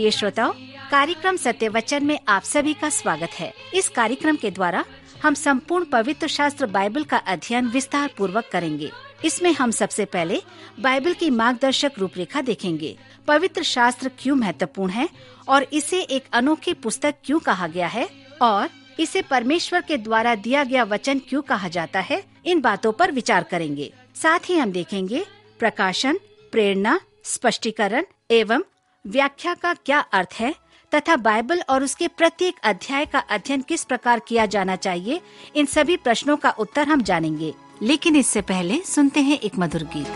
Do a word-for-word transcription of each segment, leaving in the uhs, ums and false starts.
प्रिय श्रोताओं, कार्यक्रम सत्य वचन में आप सभी का स्वागत है। इस कार्यक्रम के द्वारा हम संपूर्ण पवित्र शास्त्र बाइबल का अध्ययन विस्तार पूर्वक करेंगे। इसमें हम सबसे पहले बाइबल की मार्गदर्शक रूपरेखा देखेंगे। पवित्र शास्त्र क्यों महत्वपूर्ण है और इसे एक अनोखी पुस्तक क्यों कहा गया है और इसे परमेश्वर के द्वारा दिया गया वचन क्यों कहा जाता है, इन बातों पर विचार करेंगे। साथ ही हम देखेंगे प्रकाशन, प्रेरणा, स्पष्टीकरण एवं व्याख्या का क्या अर्थ है तथा बाइबल और उसके प्रत्येक अध्याय का अध्ययन किस प्रकार किया जाना चाहिए। इन सभी प्रश्नों का उत्तर हम जानेंगे, लेकिन इससे पहले सुनते हैं एक मधुर गीत।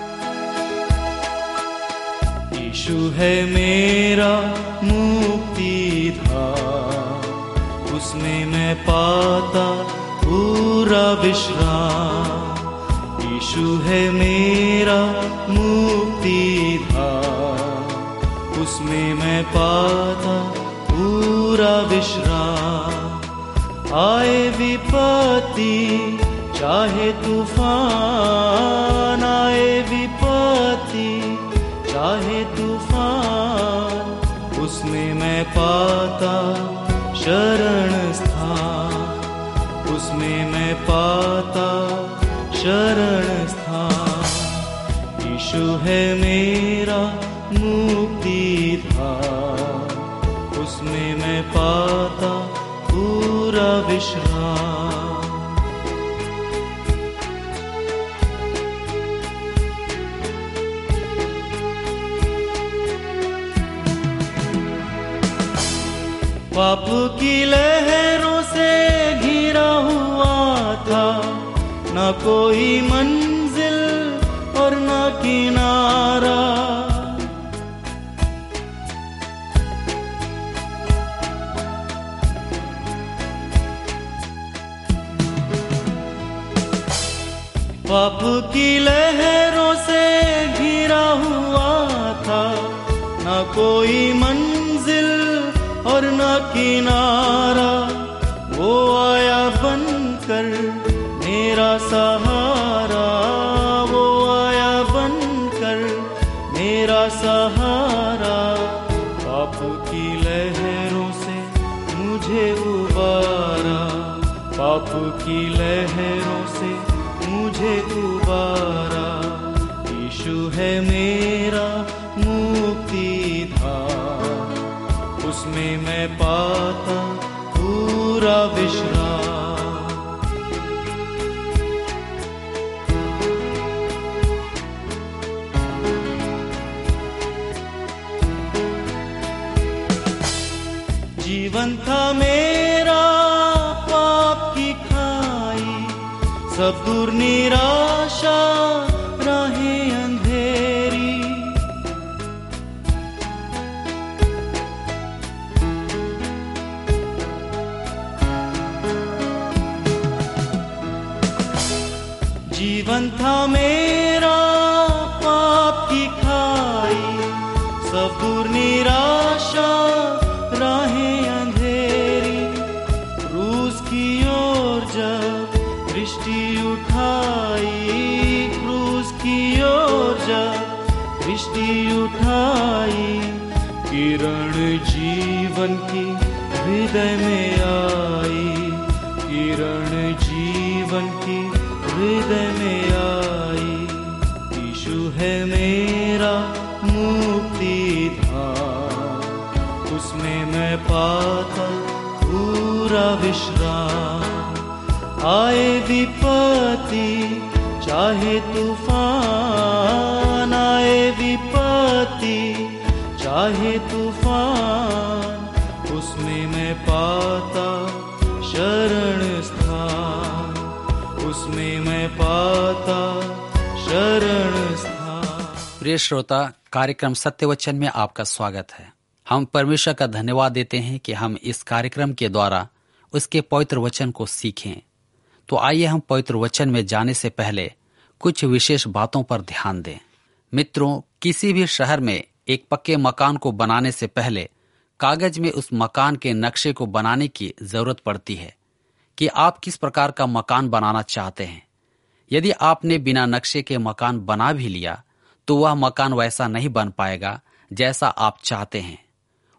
यीशु है मेरा मुक्ति धाम, उसमें मैं पाता पूरा विश्राम। यीशु है मेरा मुक्ति धाम, उसमें मैं पाता पूरा विश्राम। आए विपत्ति चाहे तूफान, आए विपत्ति चाहे तूफान, उसमें मैं पाता शरण स्थान, उसमें मैं पाता शरण स्थान। यीशु है मेरा मुक्ति धाम, उसमें मैं पाता पूरा विश्राम। पाप की लहरों से घिरा हुआ था, न कोई मंजिल और न किनारा। पाप की लहरों से घिरा हुआ था, न कोई मंजिल और न किनारा। वो आया बनकर मेरा सहारा, वो आया बनकर मेरा सहारा। पाप की लहरों से मुझे उबारा, पाप की लहरों से मुझे उबारा। यीशु है मेरा मुक्ति धाम, उसमें मैं पाता पूरा विश्राम। जीवन था मेरा पाप की खाई, सब दूर निराशा राहें अंधेरी। जीवन था मेरा पाप की खाई, सब दूर निराशा राहें अंधेरी। क्रूस की ओर जब दृष्टि उठाई, क्रूस की ओर जब दृष्टि उठाई, किरण जीवन की हृदय में आई, किरण जीवन की हृदय में आई। यीशु है मेरा मुक्ति धाम, उसमें मैं पाता पूरा विश्राम। आए विपत्ति चाहे तूफान, आए विपत्ति चाहे तूफान, उसमें मैं पाता शरण स्थान, उसमें मैं पाता शरण स्थान। प्रिय श्रोता, कार्यक्रम सत्य वचन में आपका स्वागत है। हम परमेश्वर का धन्यवाद देते हैं कि हम इस कार्यक्रम के द्वारा उसके पवित्र वचन को सीखें। तो आइए हम पवित्र वचन में जाने से पहले कुछ विशेष बातों पर ध्यान दें। मित्रों, किसी भी शहर में एक पक्के मकान को बनाने से पहले कागज में उस मकान के नक्शे को बनाने की जरूरत पड़ती है कि आप किस प्रकार का मकान बनाना चाहते हैं। यदि आपने बिना नक्शे के मकान बना भी लिया तो वह मकान वैसा नहीं बन पाएगा जैसा आप चाहते हैं।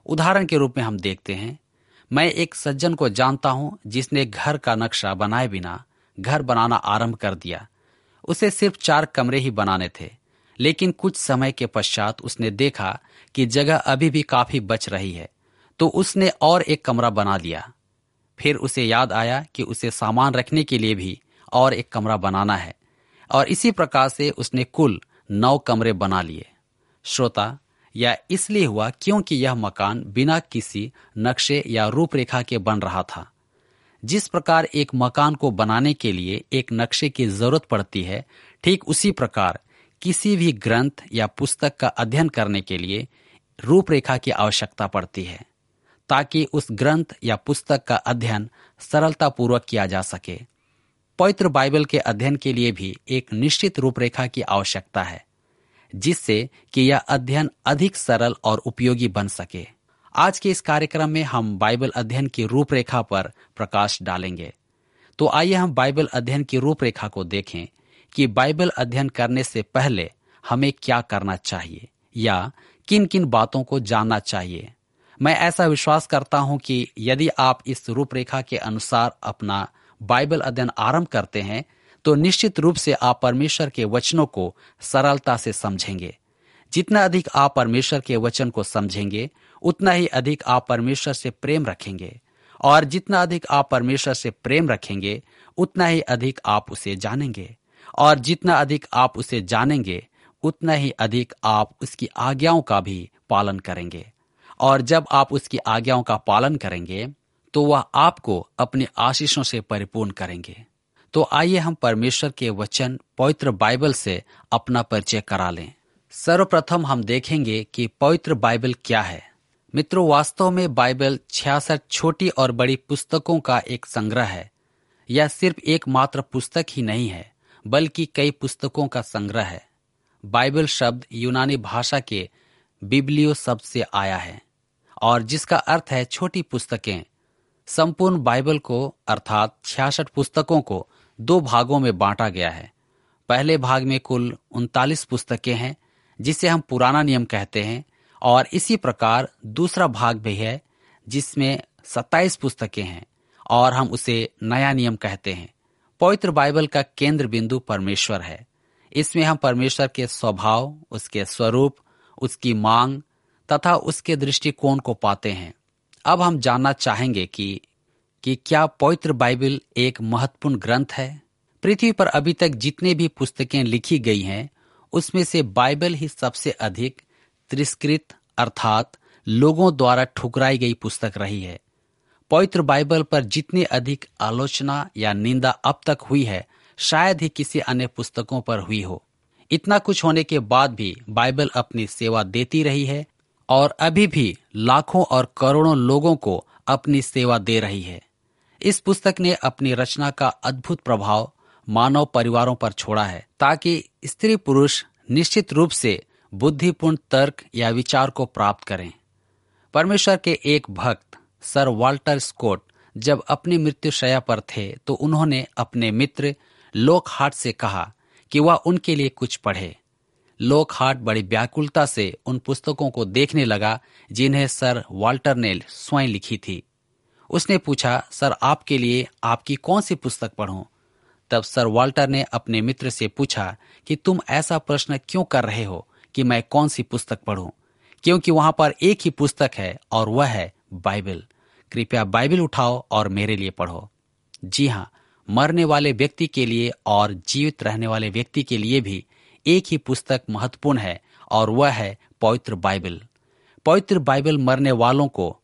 उदाहरण के रूप में हम देखते हैं, मैं एक सज्जन को जानता हूं जिसने घर का नक्शा बनाए बिना घर बनाना आरंभ कर दिया। उसे सिर्फ चार कमरे ही बनाने थे, लेकिन कुछ समय के पश्चात उसने देखा कि जगह अभी भी काफी बच रही है, तो उसने और एक कमरा बना लिया। फिर उसे याद आया कि उसे सामान रखने के लिए भी और एक कमरा बनाना है, और इसी प्रकार से उसने कुल नौ कमरे बना लिए। श्रोता, यह इसलिए हुआ क्योंकि यह मकान बिना किसी नक्शे या रूपरेखा के बन रहा था। जिस प्रकार एक मकान को बनाने के लिए एक नक्शे की जरूरत पड़ती है, ठीक उसी प्रकार किसी भी ग्रंथ या पुस्तक का अध्ययन करने के लिए रूपरेखा की आवश्यकता पड़ती है, ताकि उस ग्रंथ या पुस्तक का अध्ययन सरलतापूर्वक किया जा सके। पवित्र बाइबल के अध्ययन के लिए भी एक निश्चित रूपरेखा की आवश्यकता है, जिससे कि यह अध्ययन अधिक सरल और उपयोगी बन सके। आज के इस कार्यक्रम में हम बाइबल अध्ययन की रूपरेखा पर प्रकाश डालेंगे। तो आइए हम बाइबल अध्ययन की रूपरेखा को देखें कि बाइबल अध्ययन करने से पहले हमें क्या करना चाहिए या किन किन बातों को जानना चाहिए। मैं ऐसा विश्वास करता हूं कि यदि आप इस रूपरेखा के अनुसार अपना बाइबल अध्ययन आरंभ करते हैं, तो निश्चित रूप से आप परमेश्वर के वचनों को सरलता से समझेंगे। जितना अधिक आप परमेश्वर के वचन को समझेंगे, उतना ही अधिक आप परमेश्वर से प्रेम रखेंगे, और जितना अधिक आप परमेश्वर से प्रेम रखेंगे, उतना ही अधिक आप उसे जानेंगे, और जितना अधिक आप उसे जानेंगे, उतना ही अधिक आप उसकी आज्ञाओं का भी पालन करेंगे। और जब आप उसकी आज्ञाओं का पालन करेंगे, तो वह आपको अपनी आशीषों से परिपूर्ण करेंगे। तो आइए हम परमेश्वर के वचन पवित्र बाइबल से अपना परिचय करा लें। सर्वप्रथम हम देखेंगे कि पवित्र बाइबल क्या है। मित्रों, वास्तव में बाइबल छियासठ छोटी और बड़ी पुस्तकों का एक संग्रह है। यह सिर्फ एक मात्र पुस्तक ही नहीं है, बल्कि कई पुस्तकों का संग्रह है। बाइबल शब्द यूनानी भाषा के बिब्लियो शब्द से आया है, और जिसका अर्थ है छोटी पुस्तकें। संपूर्ण बाइबल को अर्थात छियासठ पुस्तकों को दो भागों में बांटा गया है। पहले भाग में कुल उनतालीस पुस्तकें हैं, जिसे हम पुराना नियम कहते हैं, और इसी प्रकार दूसरा भाग भी है जिसमें सत्ताईस पुस्तकें हैं, और हम उसे नया नियम कहते हैं। पवित्र बाइबल का केंद्र बिंदु परमेश्वर है। इसमें हम परमेश्वर के स्वभाव, उसके स्वरूप, उसकी मांग तथा उसके दृष्टिकोण को पाते हैं। अब हम जानना चाहेंगे कि कि क्या पवित्र बाइबल एक महत्वपूर्ण ग्रंथ है। पृथ्वी पर अभी तक जितने भी पुस्तकें लिखी गई हैं, उसमें से बाइबल ही सबसे अधिक तिरस्कृत अर्थात लोगों द्वारा ठुकराई गई पुस्तक रही है। पवित्र बाइबल पर जितनी अधिक आलोचना या निंदा अब तक हुई है, शायद ही किसी अन्य पुस्तकों पर हुई हो। इतना कुछ होने के बाद भी बाइबल अपनी सेवा देती रही है, और अभी भी लाखों और करोड़ों लोगों को अपनी सेवा दे रही है। इस पुस्तक ने अपनी रचना का अद्भुत प्रभाव मानव परिवारों पर छोड़ा है, ताकि स्त्री पुरुष निश्चित रूप से बुद्धिपूर्ण तर्क या विचार को प्राप्त करें। परमेश्वर के एक भक्त सर वाल्टर स्कॉट जब अपनी मृत्युशैया पर थे, तो उन्होंने अपने मित्र लॉकहार्ट से कहा कि वह उनके लिए कुछ पढ़े। लॉकहार्ट बड़ी व्याकुलता से उन पुस्तकों को देखने लगा जिन्हें सर वाल्टर ने स्वयं लिखी थी। उसने पूछा, सर आपके लिए आपकी कौन सी पुस्तक पढ़ूं? तब सर वाल्टर ने अपने मित्र से पूछा कि तुम ऐसा प्रश्न क्यों कर रहे हो कि मैं कौन सी पुस्तक पढ़ूं? क्योंकि वहां पर एक ही पुस्तक है, और वह है बाइबल। कृपया बाइबल उठाओ और मेरे लिए पढ़ो। जी हाँ, मरने वाले व्यक्ति के लिए और जीवित रहने वाले व्यक्ति के लिए भी एक ही पुस्तक महत्वपूर्ण है, और वह है पवित्र बाइबल। पवित्र बाइबल मरने वालों को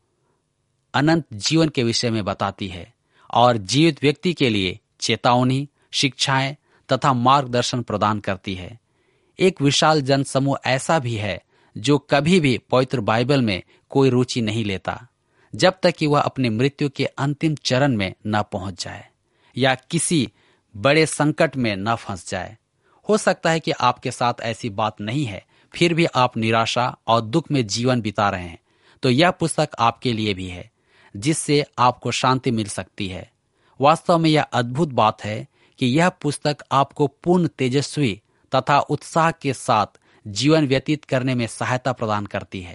अनंत जीवन के विषय में बताती है, और जीवित व्यक्ति के लिए चेतावनी, शिक्षाएं तथा मार्गदर्शन प्रदान करती है। एक विशाल जनसमूह ऐसा भी है जो कभी भी पवित्र बाइबल में कोई रुचि नहीं लेता, जब तक कि वह अपनी मृत्यु के अंतिम चरण में न पहुंच जाए या किसी बड़े संकट में न फंस जाए। हो सकता है कि आपके साथ ऐसी बात नहीं है, फिर भी आप निराशा और दुख में जीवन बिता रहे हैं, तो यह पुस्तक आपके लिए भी है, जिससे आपको शांति मिल सकती है। वास्तव में यह अद्भुत बात है कि यह पुस्तक आपको पूर्ण तेजस्वी तथा उत्साह के साथ जीवन व्यतीत करने में सहायता प्रदान करती है।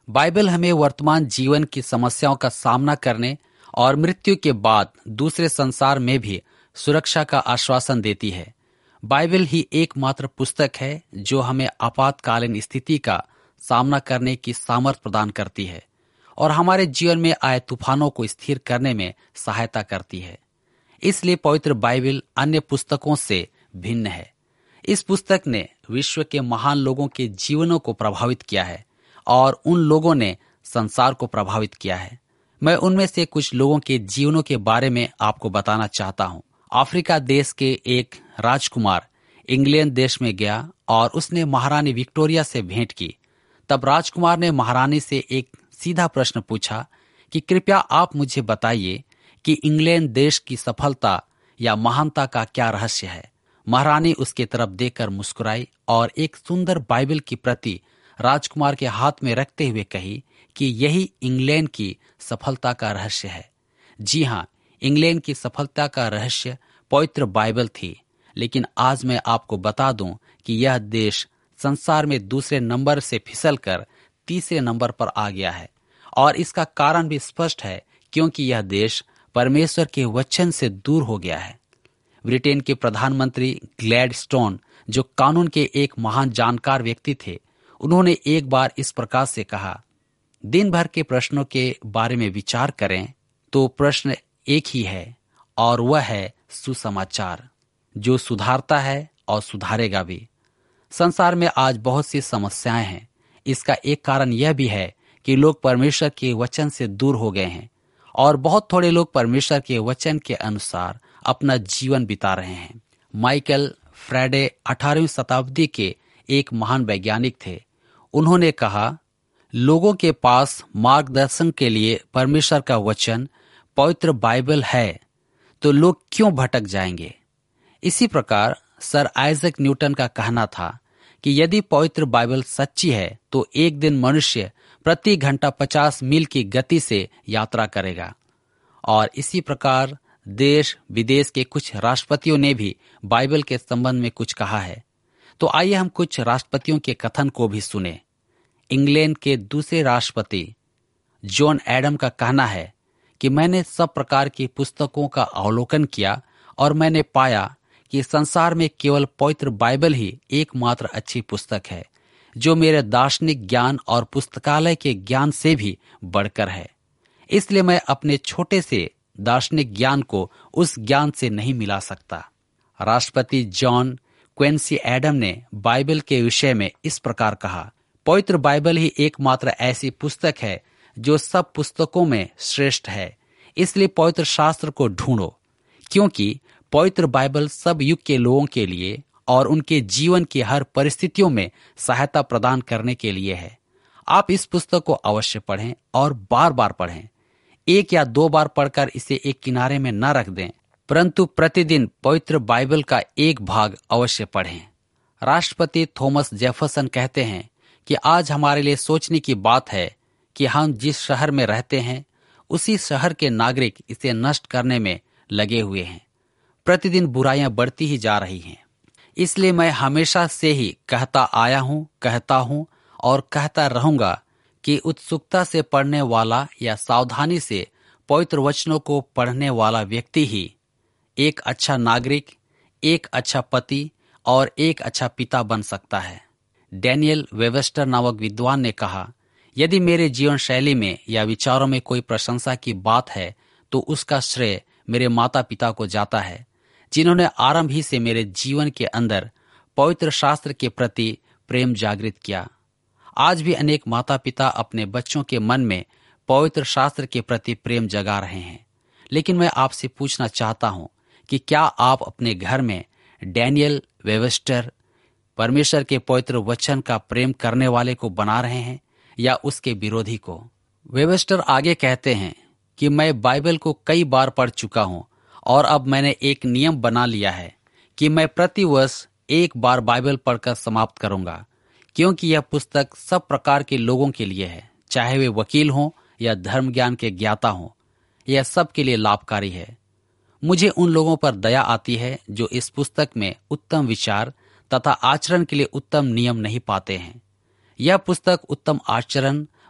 बाइबल हमें वर्तमान जीवन की समस्याओं का सामना करने और मृत्यु के बाद दूसरे संसार में भी सुरक्षा का आश्वासन देती है। बाइबल ही एकमात्र पुस्तक है जो हमें आपातकालीन स्थिति का सामना करने की सामर्थ्य प्रदान करती है और हमारे जीवन में आए तूफानों को स्थिर करने में सहायता करती है। इसलिए पवित्र बाइबल अन्य पुस्तकों से भिन्न है। इस पुस्तक ने विश्व के महान लोगों के जीवनों को प्रभावित किया है और उन लोगों ने संसार को प्रभावित किया है। मैं उनमें से कुछ लोगों के जीवनों के बारे में आपको बताना चाहता हूँ। अफ्रीका देश के एक राजकुमार इंग्लैंड देश में गया और उसने महारानी विक्टोरिया से भेंट की। तब राजकुमार ने महारानी से एक सीधा प्रश्न पूछा कि कृपया आप मुझे बताइए कि इंग्लैंड देश की सफलता या महानता का क्या रहस्य है। महारानी उसके तरफ देखकर मुस्कुराई और एक सुंदर बाइबल की प्रति राजकुमार के हाथ में रखते हुए कही कि यही इंग्लैंड की सफलता का रहस्य है। जी हाँ, इंग्लैंड की सफलता का रहस्य पवित्र बाइबल थी। लेकिन आज मैं आपको बता दूं कि यह देश संसार में दूसरे नंबर से फिसलकर तीसरे नंबर पर आ गया है और इसका कारण भी स्पष्ट है, क्योंकि यह देश परमेश्वर के वचन से दूर हो गया है। ब्रिटेन के प्रधानमंत्री ग्लैडस्टोन, जो कानून के एक महान जानकार व्यक्ति थे, उन्होंने एक बार इस प्रकार से कहा, दिन भर के प्रश्नों के बारे में विचार करें तो प्रश्न एक ही है और वह है सुसमाचार, जो सुधारता है और सुधारेगा भी। संसार में आज बहुत सी समस्याएं हैं। इसका एक कारण यह भी है कि लोग परमेश्वर के वचन से दूर हो गए हैं और बहुत थोड़े लोग परमेश्वर के वचन के अनुसार अपना जीवन बिता रहे हैं। माइकल फ्राडे अठारहवीं शताब्दी के एक महान वैज्ञानिक थे। उन्होंने कहा, लोगों के पास मार्गदर्शन के लिए परमेश्वर का वचन पवित्र बाइबल है तो लोग क्यों भटक जाएंगे। इसी प्रकार सर आइजैक न्यूटन का कहना था कि यदि पवित्र बाइबल सच्ची है तो एक दिन मनुष्य प्रति घंटा पचास मील की गति से यात्रा करेगा। और इसी प्रकार देश विदेश के कुछ राष्ट्रपतियों ने भी बाइबल के संबंध में कुछ कहा है। तो आइए हम कुछ राष्ट्रपतियों के कथन को भी सुने। इंग्लैंड के दूसरे राष्ट्रपति जॉन एडम का कहना है कि मैंने सब प्रकार की पुस्तकों का अवलोकन किया और मैंने पाया कि संसार में केवल पवित्र बाइबल ही एकमात्र अच्छी पुस्तक है, जो मेरे दार्शनिक ज्ञान और पुस्तकालय के ज्ञान से भी बढ़कर है। इसलिए मैं अपने छोटे से दार्शनिक ज्ञान को उस ज्ञान से नहीं मिला सकता। राष्ट्रपति जॉन क्वेंसी एडम ने बाइबल के विषय में इस प्रकार कहा, पवित्र बाइबल ही एकमात्र ऐसी पुस्तक है जो सब पुस्तकों में श्रेष्ठ है। इसलिए पवित्र शास्त्र को ढूंढो, क्योंकि पवित्र बाइबल सब युग के लोगों के लिए और उनके जीवन की हर परिस्थितियों में सहायता प्रदान करने के लिए है। आप इस पुस्तक को अवश्य पढ़ें और बार बार पढ़ें। एक या दो बार पढ़कर इसे एक किनारे में न रख दें, परंतु प्रतिदिन पवित्र बाइबल का एक भाग अवश्य पढ़ें। राष्ट्रपति थॉमस जेफरसन कहते हैं कि आज हमारे लिए सोचने की बात है कि हम जिस शहर में रहते हैं उसी शहर के नागरिक इसे नष्ट करने में लगे हुए हैं। प्रतिदिन बुराइयां बढ़ती ही जा रही हैं। इसलिए मैं हमेशा से ही कहता आया हूं, कहता हूं और कहता रहूंगा कि उत्सुकता से पढ़ने वाला या सावधानी से पवित्र वचनों को पढ़ने वाला व्यक्ति ही एक अच्छा नागरिक, एक अच्छा पति और एक अच्छा पिता बन सकता है। डैनियल वेबस्टर नामक विद्वान ने कहा, यदि मेरे जीवन शैली में या विचारों में कोई प्रशंसा की बात है तो उसका श्रेय मेरे माता पिता को जाता है, जिन्होंने आरंभ ही से मेरे जीवन के अंदर पवित्र शास्त्र के प्रति प्रेम जागृत किया। आज भी अनेक माता पिता अपने बच्चों के मन में पवित्र शास्त्र के प्रति प्रेम जगा रहे हैं। लेकिन मैं आपसे पूछना चाहता हूं कि क्या आप अपने घर में डैनियल वेबस्टर परमेश्वर के पवित्र वचन का प्रेम करने वाले को बना रहे हैं या उसके विरोधी को? वेबस्टर आगे कहते हैं कि मैं बाइबल को कई बार पढ़ चुका हूं और अब मैंने एक नियम बना लिया है कि मैं प्रति वर्ष एक बार बाइबल पढ़कर समाप्त करूंगा, क्योंकि यह पुस्तक सब प्रकार के लोगों के लिए है, चाहे वे वकील हों या धर्म ज्ञान के ज्ञाता हों। यह सब के लिए लाभकारी है। मुझे उन लोगों पर दया आती है जो इस पुस्तक में उत्तम विचार तथा आचरण के लिए उत्तम नियम नहीं पाते हैं। यह पुस्तक उत्तम आचरण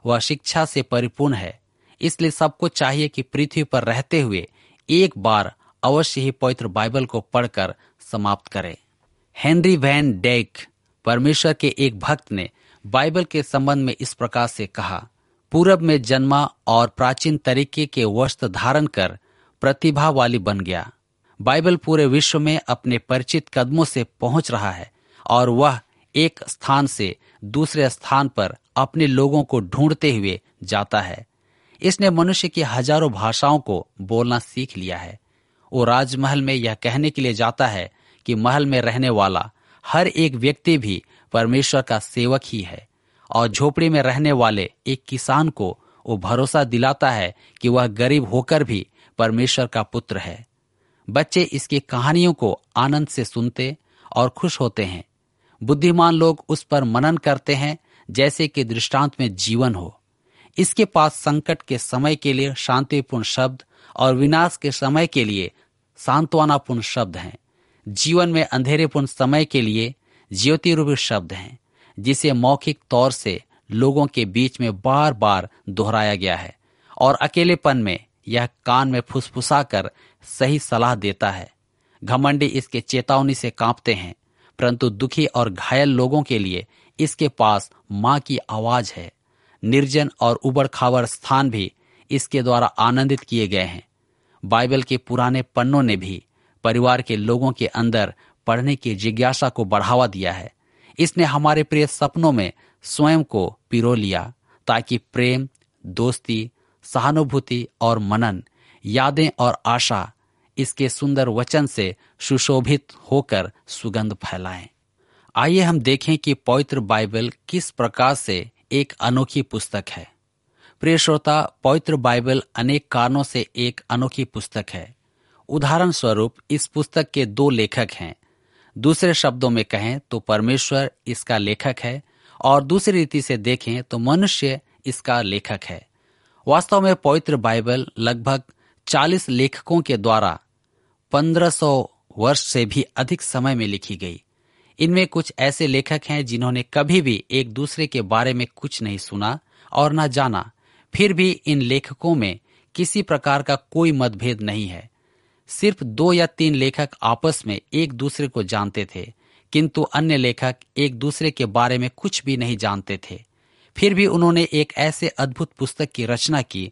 वह शिक्षा से परिपूर्ण है। इसलिए सबको चाहिए कि पृथ्वी पर रहते हुए एक बार अवश्य ही पवित्र बाइबल को पढ़कर समाप्त करें। हेनरी वैन डेक परमेश्वर के एक भक्त ने बाइबल के संबंध में इस प्रकार से कहा, पूरब में जन्मा और प्राचीन तरीके के वस्त्र धारण कर प्रतिभा वाली बन गया। बाइबल पूरे विश्व में अपने परिचित कदमों से पहुंच रहा है और वह एक स्थान से दूसरे स्थान पर अपने लोगों को ढूंढते हुए जाता है। इसने मनुष्य की हजारों भाषाओं को बोलना सीख लिया है। वो राजमहल में यह कहने के लिए जाता है कि महल में रहने वाला हर एक व्यक्ति भी परमेश्वर का सेवक ही है, और झोपड़ी में रहने वाले एक किसान को वो भरोसा दिलाता है कि वह गरीब होकर भी परमेश्वर का पुत्र है। बच्चे इसकी कहानियों को आनंद से सुनते और खुश होते हैं। बुद्धिमान लोग उस पर मनन करते हैं जैसे कि दृष्टांत में जीवन हो। इसके पास संकट के समय के लिए शांतिपूर्ण शब्द और विनाश के समय के लिए सांत्वनापूर्ण शब्द हैं। जीवन में अंधेरेपूर्ण समय के लिए ज्योति रूपी शब्द हैं, जिसे मौखिक तौर से लोगों के बीच में बार बार दोहराया गया है, और अकेलेपन में यह कान में फुसफुसा कर सही सलाह देता है। घमंडी इसके चेतावनी से कांपते हैं, परंतु दुखी और घायल लोगों के लिए इसके पास माँ की आवाज है। निर्जन और उबड़ खाबड़ स्थान भी इसके द्वारा आनंदित किए गए हैं। बाइबल के पुराने पन्नों ने भी परिवार के लोगों के अंदर पढ़ने की जिज्ञासा को बढ़ावा दिया है। इसने हमारे प्रिय सपनों में स्वयं को पिरो लिया, ताकि प्रेम, दोस्ती, सहानुभूति और मनन, यादें और आशा इसके सुंदर वचन से सुशोभित होकर सुगंध फैलाएं। आइए हम देखें कि पवित्र बाइबल किस प्रकार से एक अनोखी पुस्तक है। प्रिय श्रोता, पवित्र बाइबल अनेक कारणों से एक अनोखी पुस्तक है। उदाहरण स्वरूप इस पुस्तक के दो लेखक हैं। दूसरे शब्दों में कहें तो परमेश्वर इसका लेखक है, और दूसरी रीति से देखें तो मनुष्य इसका लेखक है। वास्तव में पवित्र बाइबल लगभग चालीस लेखकों के द्वारा पंद्रह सौ वर्ष से भी अधिक समय में लिखी गई। इनमें कुछ ऐसे लेखक हैं जिन्होंने कभी भी एक दूसरे के बारे में कुछ नहीं सुना और न जाना, फिर भी इन लेखकों में किसी प्रकार का कोई मतभेद नहीं है। सिर्फ दो या तीन लेखक आपस में एक दूसरे को जानते थे, किंतु अन्य लेखक एक दूसरे के बारे में कुछ भी नहीं जानते थे। फिर भी उन्होंने एक ऐसे अद्भुत पुस्तक की रचना की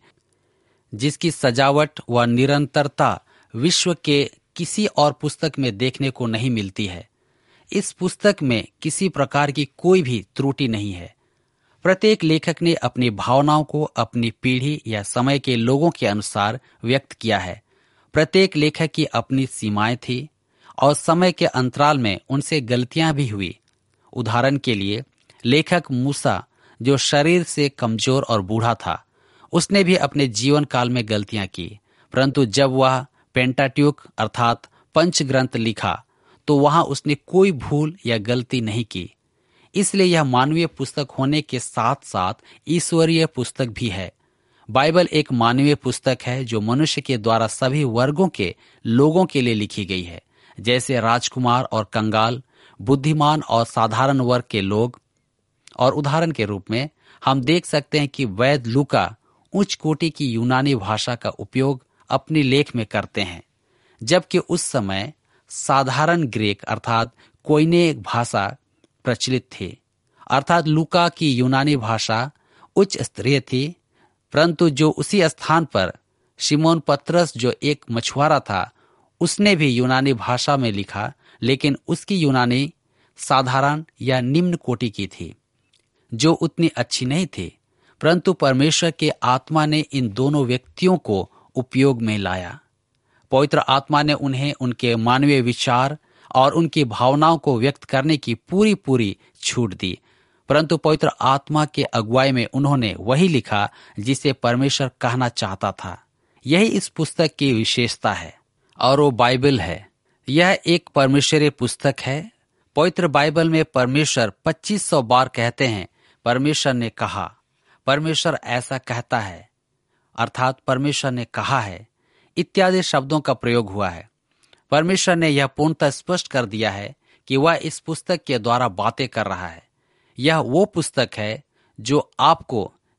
जिसकी सजावट व निरंतरता विश्व के किसी और पुस्तक में देखने को नहीं मिलती है। इस पुस्तक में किसी प्रकार की कोई भी त्रुटि नहीं है। प्रत्येक लेखक ने अपनी भावनाओं को अपनी पीढ़ी या समय के लोगों के अनुसार व्यक्त किया है। प्रत्येक लेखक की अपनी सीमाएं थी और समय के अंतराल में उनसे गलतियां भी हुई। उदाहरण के लिए लेखक मूसा, जो शरीर से कमजोर और बूढ़ा था, उसने भी अपने जीवन काल में गलतियां की, परंतु जब वह पेंटाट्यूक अर्थात पंच ग्रंथ लिखा तो वहां उसने कोई भूल या गलती नहीं की। इसलिए यह मानवीय पुस्तक होने के साथ साथ ईश्वरीय पुस्तक भी है। बाइबल एक मानवीय पुस्तक है जो मनुष्य के द्वारा सभी वर्गों के लोगों के लिए लिखी गई है, जैसे राजकुमार और कंगाल, बुद्धिमान और साधारण वर्ग के लोग। और उदाहरण के रूप में हम देख सकते हैं कि वैद्य लूका उच्च कोटि की यूनानी भाषा का उपयोग अपनी लेख में करते हैं, जबकि उस समय साधारण ग्रीक अर्थात कोइने भाषा प्रचलित थी। अर्थात लूका की यूनानी भाषा उच्च स्तरीय थी, परंतु जो उसी स्थान पर शिमोन पतरस, जो एक मछुआरा था, उसने भी यूनानी भाषा में लिखा, लेकिन उसकी यूनानी साधारण या निम्न कोटि की थी, जो उतनी अच्छी नहीं थी। परंतु परमेश्वर के आत्मा ने इन दोनों व्यक्तियों को उपयोग में लाया। पवित्र आत्मा ने उन्हें उनके मानवीय विचार और उनकी भावनाओं को व्यक्त करने की पूरी पूरी छूट दी, परंतु पवित्र आत्मा के अगुवाई में उन्होंने वही लिखा जिसे परमेश्वर कहना चाहता था। यही इस पुस्तक की विशेषता है, और वो बाइबल है। यह एक परमेश्वरीय पुस्तक है। पवित्र बाइबल में परमेश्वर पच्चीस सौ बार कहते हैं परमेश्वर ने कहा, परमेश्वर ऐसा कहता है, अर्थात परमेश्वर ने कहा है इत्यादि शब्दों का प्रयोग हुआ है। परमेश्वर ने यह पूर्णतः स्पष्ट कर दिया है कि वह इस पुस्तक के द्वारा बातें कर रहा है। यह वो पुस्तक है जो आपको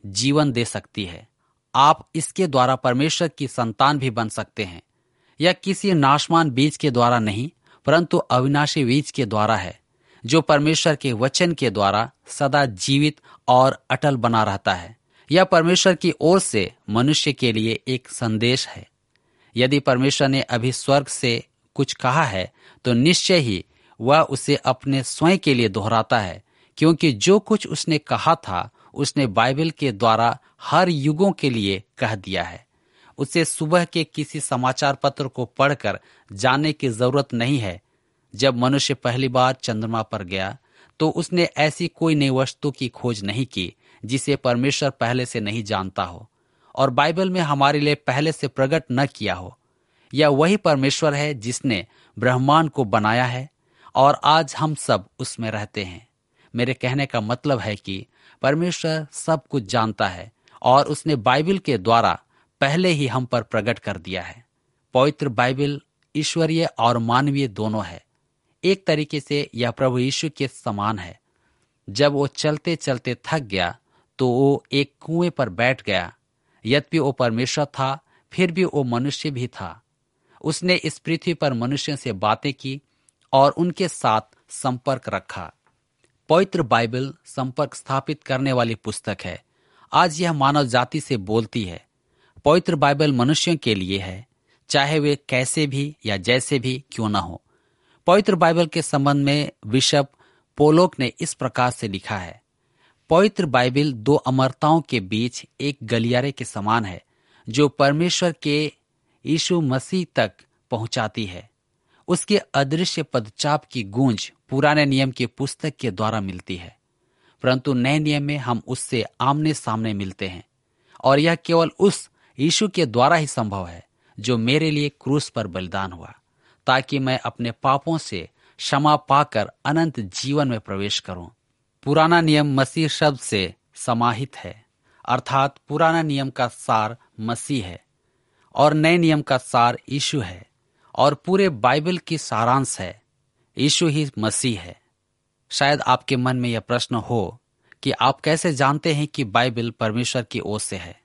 जीवन दे सकती है। आप इसके द्वारा परमेश्वर की संतान भी बन सकते हैं। यह किसी नाशवान बीज के द्वारा नहीं, परंतु अविनाशी बीज के द्वारा है, जो परमेश्वर के वचन के द्वारा सदा जीवित और अटल बना रहता है। यह परमेश्वर की ओर से मनुष्य के लिए एक संदेश है। यदि परमेश्वर ने अभी स्वर्ग से कुछ कहा है तो निश्चय ही वह उसे अपने स्वयं के लिए दोहराता है, क्योंकि जो कुछ उसने कहा था उसने बाइबल के द्वारा हर युगों के लिए कह दिया है। उसे सुबह के किसी समाचार पत्र को पढ़कर जानने की जरूरत नहीं है। जब मनुष्य पहली बार चंद्रमा पर गया तो उसने ऐसी कोई नई वस्तु की खोज नहीं की जिसे परमेश्वर पहले से नहीं जानता हो और बाइबल में हमारे लिए पहले से प्रकट न किया हो। यह वही परमेश्वर है जिसने ब्रह्मांड को बनाया है और आज हम सब उसमें रहते हैं। मेरे कहने का मतलब है कि परमेश्वर सब कुछ जानता है और उसने बाइबल के द्वारा पहले ही हम पर प्रकट कर दिया है। पवित्र बाइबल ईश्वरीय और मानवीय दोनों है। एक तरीके से यह प्रभु यीशु के समान है। जब वो चलते चलते थक गया तो वो एक कुएं पर बैठ गया। यद्यपि वो परमेश्वर था, फिर भी वो मनुष्य भी था। उसने इस पृथ्वी पर मनुष्यों से बातें की और उनके साथ संपर्क रखा। पवित्र बाइबल संपर्क स्थापित करने वाली पुस्तक है। आज यह मानव जाति से बोलती है। पवित्र बाइबल मनुष्यों के लिए है, चाहे वे कैसे भी या जैसे भी क्यों न हो। पवित्र बाइबल के संबंध में बिशप पोलोक ने इस प्रकार से लिखा है, पवित्र बाइबल दो अमरताओं के बीच एक गलियारे के समान है जो परमेश्वर के यीशु मसीह तक पहुंचाती है। उसके अदृश्य पदचाप की गूंज पुराने नियम की पुस्तक के द्वारा मिलती है, परंतु नए नियम में हम उससे आमने सामने मिलते हैं और यह केवल उस यीशु के द्वारा ही संभव है जो मेरे लिए क्रूस पर बलिदान हुआ, ताकि मैं अपने पापों से क्षमा पाकर अनंत जीवन में प्रवेश करूं। पुराना नियम मसीह शब्द से समाहित है, अर्थात पुराना नियम का सार मसीह है और नए नियम का सार यीशु है और पूरे बाइबल की सारांश है यीशु ही मसीह है। शायद आपके मन में यह प्रश्न हो कि आप कैसे जानते हैं कि बाइबल परमेश्वर की ओर से है।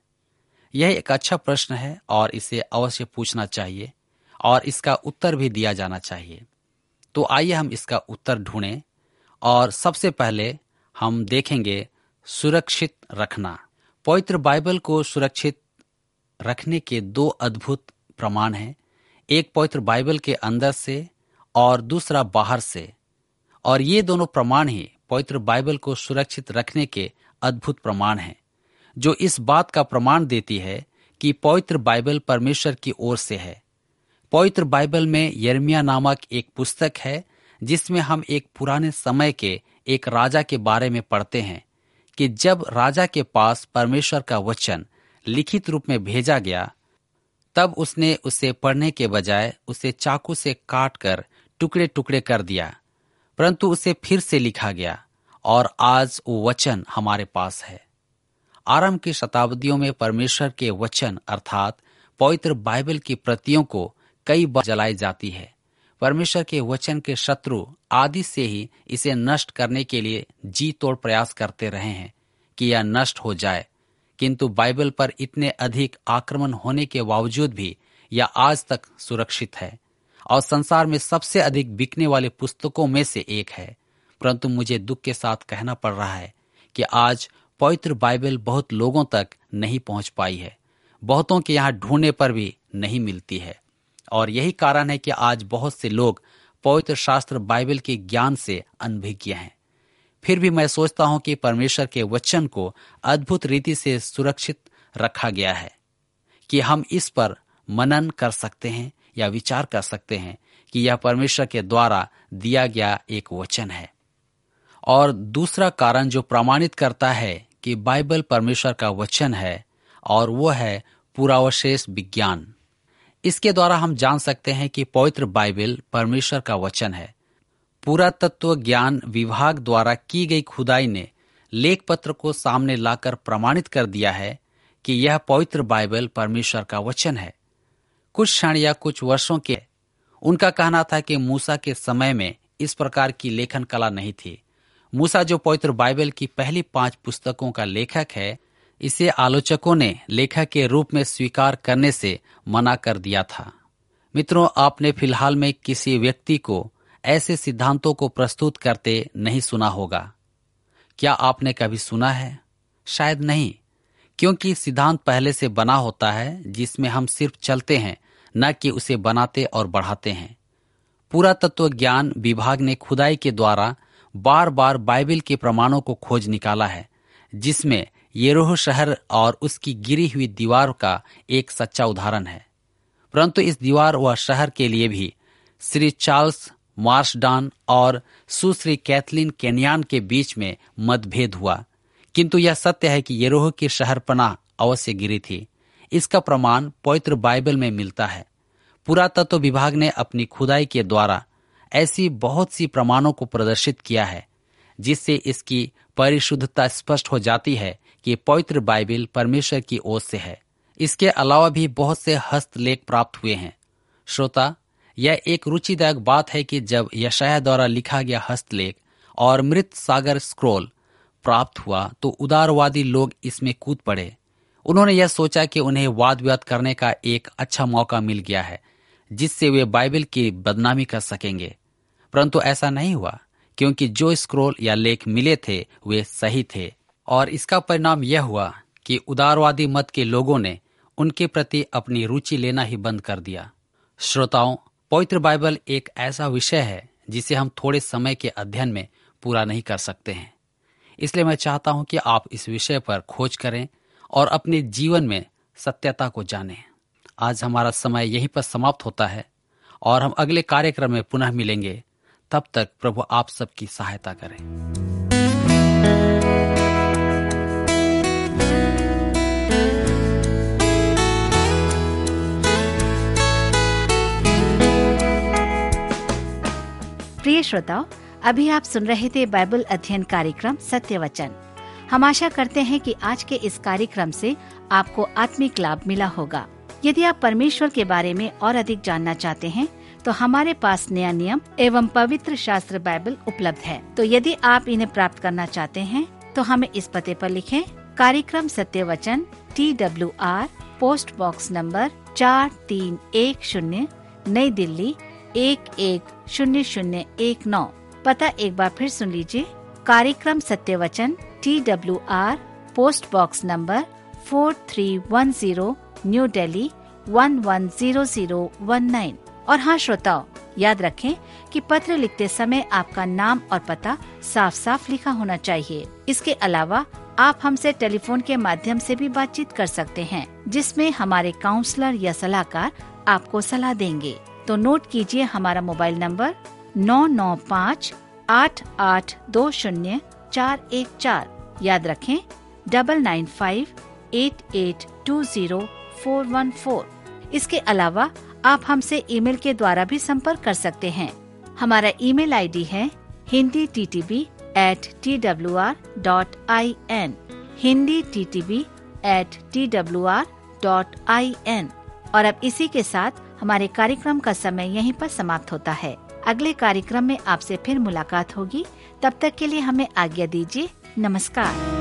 यह एक अच्छा प्रश्न है और इसे अवश्य पूछना चाहिए और इसका उत्तर भी दिया जाना चाहिए। तो आइए हम इसका उत्तर ढूंढें और सबसे पहले हम देखेंगे सुरक्षित रखना। पवित्र बाइबल को सुरक्षित रखने के दो अद्भुत प्रमाण हैं, एक पवित्र बाइबल के अंदर से और दूसरा बाहर से, और ये दोनों प्रमाण ही पवित्र बाइबल को सुरक्षित रखने के अद्भुत प्रमाण हैं, जो इस बात का प्रमाण देती है कि पवित्र बाइबल परमेश्वर की ओर से है। पवित्र बाइबल में यिर्मयाह नामक एक पुस्तक है जिसमें हम एक पुराने समय के एक राजा के बारे में पढ़ते हैं कि जब राजा के पास परमेश्वर का वचन लिखित रूप में भेजा गया, तब उसने उसे पढ़ने के बजाय उसे चाकू से काटकर टुकड़े टुकड़े कर दिया, परंतु उसे फिर से लिखा गया और आज वो वचन हमारे पास है। आरंभ की शताब्दियों में परमेश्वर के वचन अर्थात पवित्र बाइबल की प्रतियों को कई बार जलाई जाती है। परमेश्वर के वचन के शत्रु आदि से ही इसे नष्ट करने के लिए जी तोड़ प्रयास करते रहे हैं कि यह नष्ट हो जाए, किंतु बाइबल पर इतने अधिक आक्रमण होने के बावजूद भी यह आज तक सुरक्षित है और संसार में सबसे अधिक बिकने वाली पुस्तकों में से एक है। परंतु मुझे दुख के साथ कहना पड़ रहा है कि आज पवित्र बाइबल बहुत लोगों तक नहीं पहुंच पाई है, बहुतों के यहाँ ढूंढने पर भी नहीं मिलती है और यही कारण है कि आज बहुत से लोग पवित्र शास्त्र बाइबल के ज्ञान से अनभिज्ञ हैं। फिर भी मैं सोचता हूं कि परमेश्वर के वचन को अद्भुत रीति से सुरक्षित रखा गया है कि हम इस पर मनन कर सकते हैं या विचार कर सकते हैं कि यह परमेश्वर के द्वारा दिया गया एक वचन है। और दूसरा कारण जो प्रमाणित करता है कि बाइबल परमेश्वर का वचन है और वो है पुरावशेष विज्ञान। इसके द्वारा हम जान सकते हैं कि पवित्र बाइबल परमेश्वर का वचन है। पुरातत्व ज्ञान विभाग द्वारा की गई खुदाई ने लेख पत्र को सामने लाकर प्रमाणित कर दिया है कि यह पवित्र बाइबल परमेश्वर का वचन है। कुछ क्षण या कुछ वर्षों के उनका कहना था कि मूसा के समय में इस प्रकार की लेखन कला नहीं थी। मूसा जो पवित्र बाइबल की पहली पांच पुस्तकों का लेखक है, इसे आलोचकों ने लेखक के रूप में स्वीकार करने से मना कर दिया था। मित्रों, आपने फिलहाल में किसी व्यक्ति को ऐसे सिद्धांतों को प्रस्तुत करते नहीं सुना होगा। क्या आपने कभी सुना है? शायद नहीं, क्योंकि सिद्धांत पहले से बना होता है जिसमें हम सिर्फ चलते हैं, न कि उसे बनाते और बढ़ाते हैं। पुरातत्व ज्ञान विभाग ने खुदाई के द्वारा बार बार बाइबल के प्रमाणों को खोज निकाला है, जिसमें यरीहो शहर और उसकी गिरी हुई दीवार का एक सच्चा उदाहरण है। परंतु इस दीवार व शहर के लिए भी श्री चार्ल्स मार्शडान और सुश्री कैथलीन केनियान के बीच में मतभेद हुआ, किंतु यह सत्य है कि यरीहो की शहरपनाह अवश्य गिरी थी। इसका प्रमाण पवित्र बाइबल में मिलता है। पुरातत्व विभाग ने अपनी खुदाई के द्वारा ऐसी बहुत सी प्रमाणों को प्रदर्शित किया है, जिससे इसकी परिशुद्धता स्पष्ट हो जाती है कि पवित्र बाइबल परमेश्वर की ओर से है। इसके अलावा भी बहुत से हस्तलेख प्राप्त हुए हैं। श्रोता, यह एक रुचिदायक बात है कि जब यशायाह द्वारा लिखा गया हस्तलेख और मृत सागर स्क्रोल प्राप्त हुआ तो उदारवादी लोग इसमें कूद पड़े। उन्होंने यह सोचा कि उन्हें वाद विवाद करने का एक अच्छा मौका मिल गया है, जिससे वे बाइबल की बदनामी कर सकेंगे। परंतु ऐसा नहीं हुआ, क्योंकि जो स्क्रोल या लेख मिले थे वे सही थे, और इसका परिणाम यह हुआ कि उदारवादी मत के लोगों ने उनके प्रति अपनी रुचि लेना ही बंद कर दिया। श्रोताओं, पवित्र बाइबल एक ऐसा विषय है जिसे हम थोड़े समय के अध्ययन में पूरा नहीं कर सकते हैं। इसलिए मैं चाहता हूं कि आप इस विषय पर खोज करें और अपने जीवन में सत्यता को जानें। आज हमारा समय यहीं पर समाप्त होता है और हम अगले कार्यक्रम में पुनः मिलेंगे। तब तक प्रभु आप सबकी सहायता करें। प्रिय श्रोताओ, अभी आप सुन रहे थे बाइबल अध्ययन कार्यक्रम सत्य वचन। हम आशा करते हैं कि आज के इस कार्यक्रम से आपको आत्मिक लाभ मिला होगा। यदि आप परमेश्वर के बारे में और अधिक जानना चाहते हैं तो हमारे पास नया नियम एवं पवित्र शास्त्र बाइबल उपलब्ध है। तो यदि आप इन्हें प्राप्त करना चाहते हैं तो हमें इस पते पर लिखें। कार्यक्रम सत्य वचन, T W R, post box number चार तीन एक शून्य, नई दिल्ली एक एक शून्य शून्य एक नौ। पता एक बार फिर सुन लीजिए। कार्यक्रम सत्य वचन, T W R, post box number four three one zero, new Delhi one one zero zero one nine. और हाँ श्रोताओ, याद रखें कि पत्र लिखते समय आपका नाम और पता साफ साफ लिखा होना चाहिए। इसके अलावा आप हमसे टेलीफोन के माध्यम से भी बातचीत कर सकते हैं, जिसमें हमारे काउंसलर या सलाहकार आपको सलाह देंगे। तो नोट कीजिए हमारा मोबाइल नंबर नौ नौ पाँच आठ आठ दो शून्य चार एक चार। याद रखें double nine five eight eight two zero four one four. इसके अलावा आप हमसे ईमेल के द्वारा भी संपर्क कर सकते हैं। हमारा ईमेल आईडी है Hindi T T B at T W R dot I N, Hindi T T B at T W R dot I N. और अब इसी के साथ हमारे कार्यक्रम का समय यहीं पर समाप्त होता है। अगले कार्यक्रम में आपसे फिर मुलाकात होगी। तब तक के लिए हमें आज्ञा दीजिए। नमस्कार।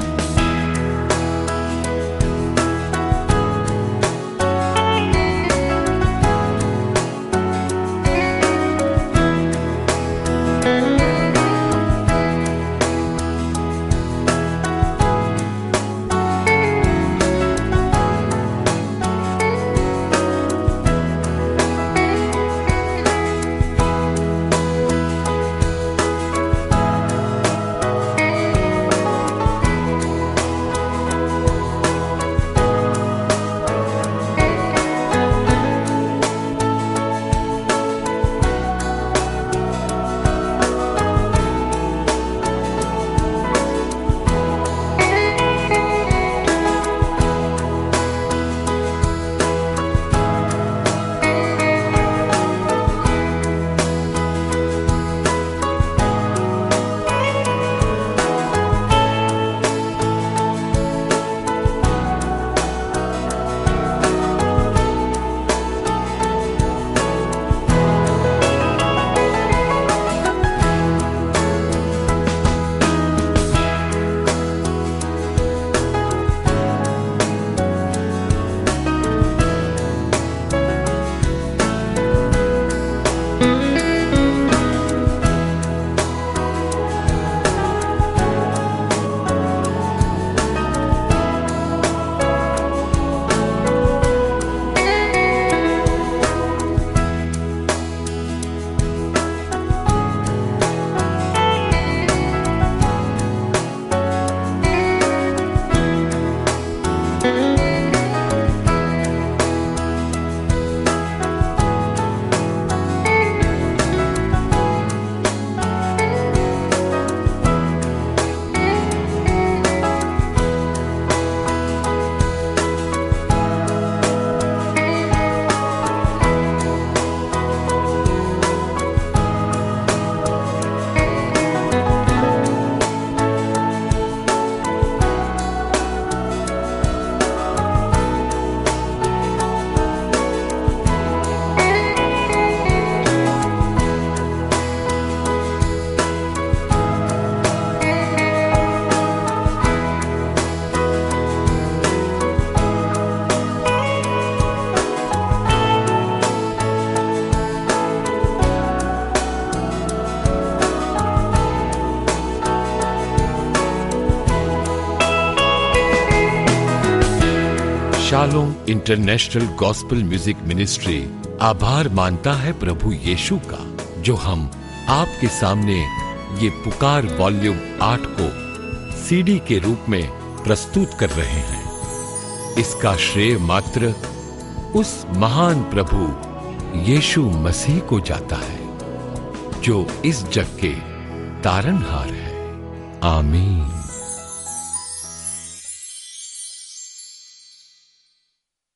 Shalom international gospel music ministry आभार मानता है प्रभु यीशु का, जो हम आपके सामने ये पुकार वॉल्यूम आठ को सीडी के रूप में प्रस्तुत कर रहे हैं। इसका श्रेय मात्र उस महान प्रभु यीशु मसीह को जाता है जो इस जग के तारनहार है। आमीन।